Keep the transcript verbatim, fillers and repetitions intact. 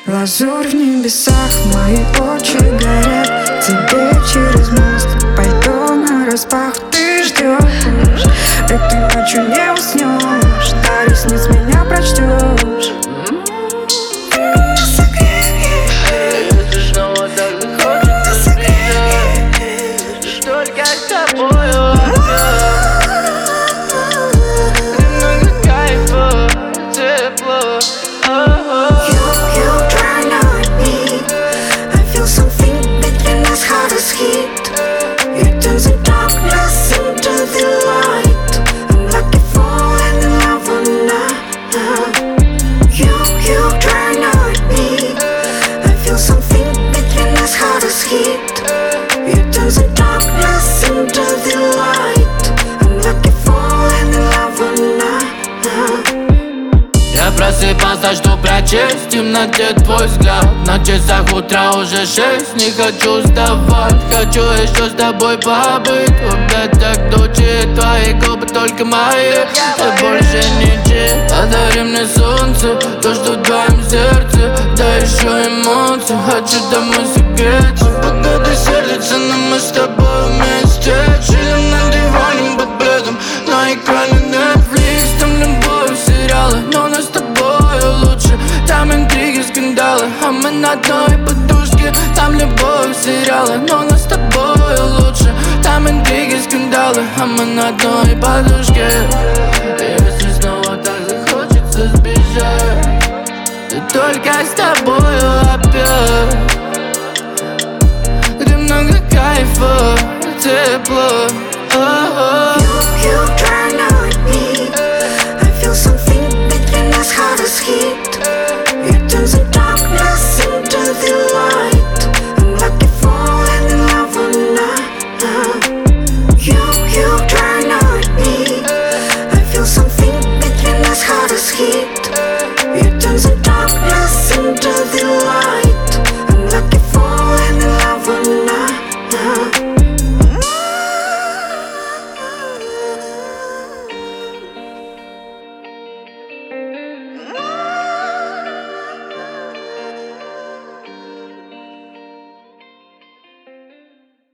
Лазурь в небесах, мои очи горят. Тебе через мост пальто нараспах. Ты ждешь, этой ночью не уснешь. До ресниц меня прочтешь. Только с тобою опять. Немного кайфа, тепло. You, you turn on me. I feel something between us, hot as heat. It turns the darkness into the light. I'm like a falling in love or not. You, you turn on me. I feel something between us, hot as heat. It turns the darkness into the light. I'm like a falling in love or not. Я просыпался, что прочесть в темноте твой взгляд. На часах утра уже шесть, не хочу сдавать. Хочу еще с тобой побыть в объятиях ночи. Твои губы только мои, и больше ничего. Подари мне солнце, то, что в твоем сердце. Да еще эмоции, хочу домой согреться. Погода сердится, но мы с тобой вместе. Чилим на диване под пледом, на экране Netflix. Там любовь, сериалы, но нас с тобой лучше. Там интриги, скандалы, а мы на одной подушке. Там любовь, сериалы, но нас с тобой лучше. Там интриги, скандалы, а мы на одной подушке. Если снова так захочется сбежать, то только с тобою опять. Где много кайфа, тепло.